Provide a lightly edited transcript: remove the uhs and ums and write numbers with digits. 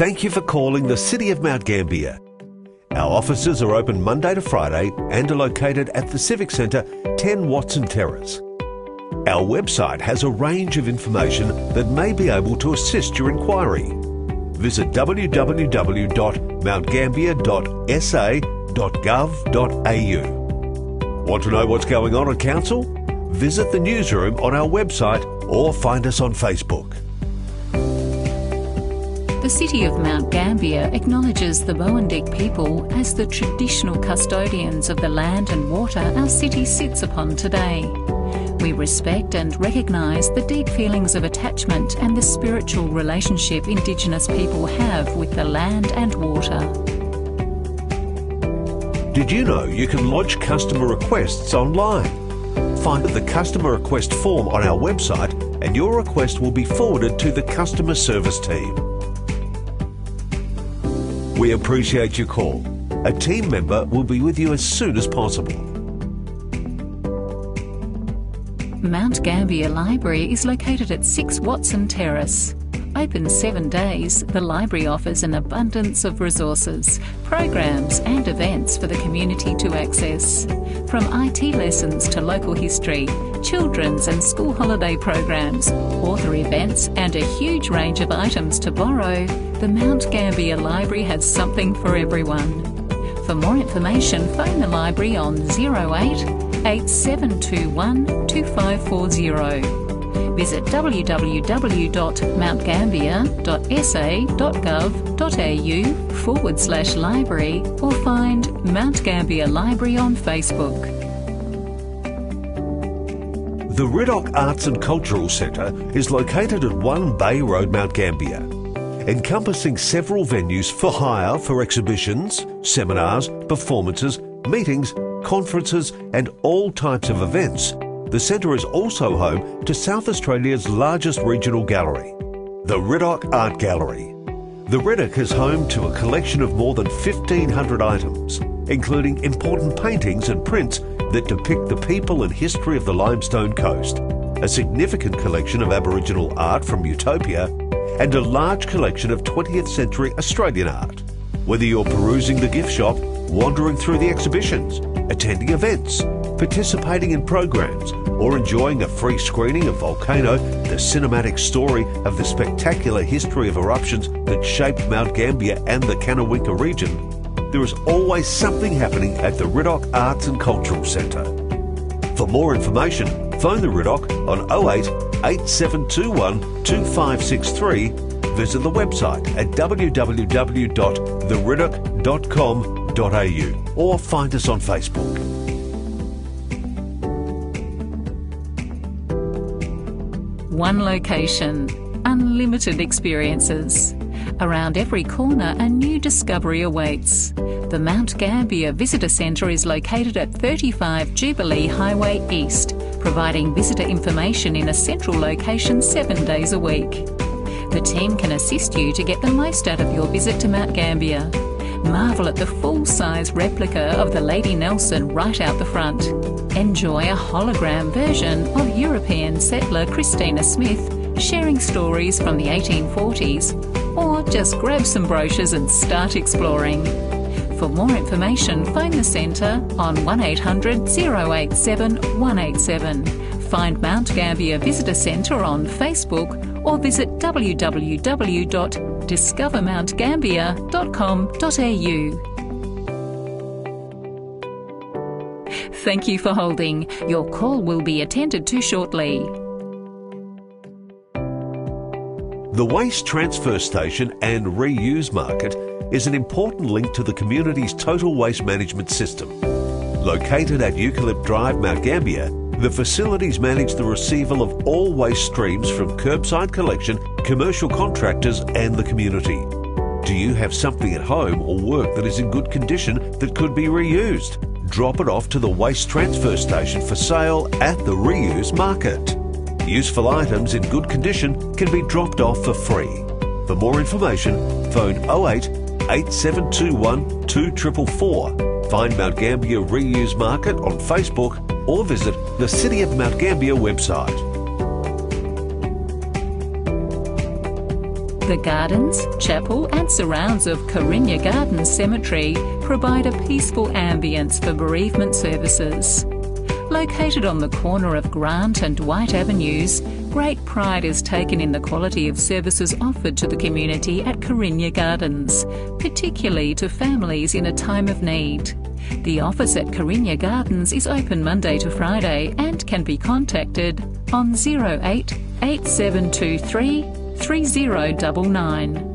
Thank you for calling the City of Mount Gambier. Our offices are open Monday to Friday and are located at the Civic Centre, 10 Watson Terrace. Our website has a range of information that may be able to assist your inquiry. Visit www.mountgambier.sa.gov.au. Want to know what's going on at Council? Visit the newsroom on our website or find us on Facebook. The City of Mount Gambier acknowledges the Boandik people as the traditional custodians of the land and water our city sits upon today. We respect and recognise the deep feelings of attachment and the spiritual relationship Indigenous people have with the land and water. Did you know you can lodge customer requests online? Find the customer request form on our website and your request will be forwarded to the customer service team. We appreciate your call. A team member will be with you as soon as possible. Mount Gambier Library is located at 6 Watson Terrace. Open 7 days, the library offers an abundance of resources, programs and events for the community to access. From IT lessons to local history, children's and school holiday programs, author events and a huge range of items to borrow, the Mount Gambier Library has something for everyone. For more information, phone the library on 08 8721 2540. Visit www.mountgambier.sa.gov.au/library or find Mount Gambier Library on Facebook. The Riddoch Arts and Cultural Centre is located at 1 Bay Road, Mount Gambier. Encompassing several venues for hire for exhibitions, seminars, performances, meetings, conferences and all types of events, the centre is also home to South Australia's largest regional gallery, the Riddoch Art Gallery. The Riddoch is home to a collection of more than 1,500 items, including important paintings and prints that depict the people and history of the Limestone Coast, a significant collection of Aboriginal art from Utopia, and a large collection of 20th century Australian art. Whether you're perusing the gift shop, wandering through the exhibitions, attending events, participating in programs, or enjoying a free screening of Volcano, the cinematic story of the spectacular history of eruptions that shaped Mount Gambier and the Kanawinka region, there is always something happening at the Riddoch Arts and Cultural Centre. For more information, phone the Riddoch on 08 8721 2563, visit the website at www.theriddoch.com.au or find us on Facebook. One location, unlimited experiences. Around every corner, a new discovery awaits. The Mount Gambier Visitor Centre is located at 35 Jubilee Highway East, providing visitor information in a central location 7 days a week. The team can assist you to get the most out of your visit to Mount Gambier. Marvel at the full-size replica of the Lady Nelson right out the front. Enjoy a hologram version of European settler Christina Smith sharing stories from the 1840s, or just grab some brochures and start exploring. For more information, phone the centre on 1800 087 187. Find Mount Gambier Visitor Centre on Facebook or visit www.discovermountgambier.com.au. Thank you for holding. Your call will be attended to shortly. The Waste Transfer Station and Reuse Market is an important link to the community's total waste management system. Located at Eucalypt Drive, Mount Gambier, the facilities manage the receival of all waste streams from curbside collection, commercial contractors and the community. Do you have something at home or work that is in good condition that could be reused? Drop it off to the Waste Transfer Station for sale at the Reuse Market. Useful items in good condition can be dropped off for free. For more information, phone 08 8721 2444. Find Mount Gambier Reuse Market on Facebook or visit the City of Mount Gambier website. The gardens, chapel and surrounds of Carinya Gardens Cemetery provide a peaceful ambience for bereavement services. Located on the corner of Grant and White Avenues, great pride is taken in the quality of services offered to the community at Carinya Gardens, particularly to families in a time of need. The office at Carinya Gardens is open Monday to Friday and can be contacted on 08 8723 3099.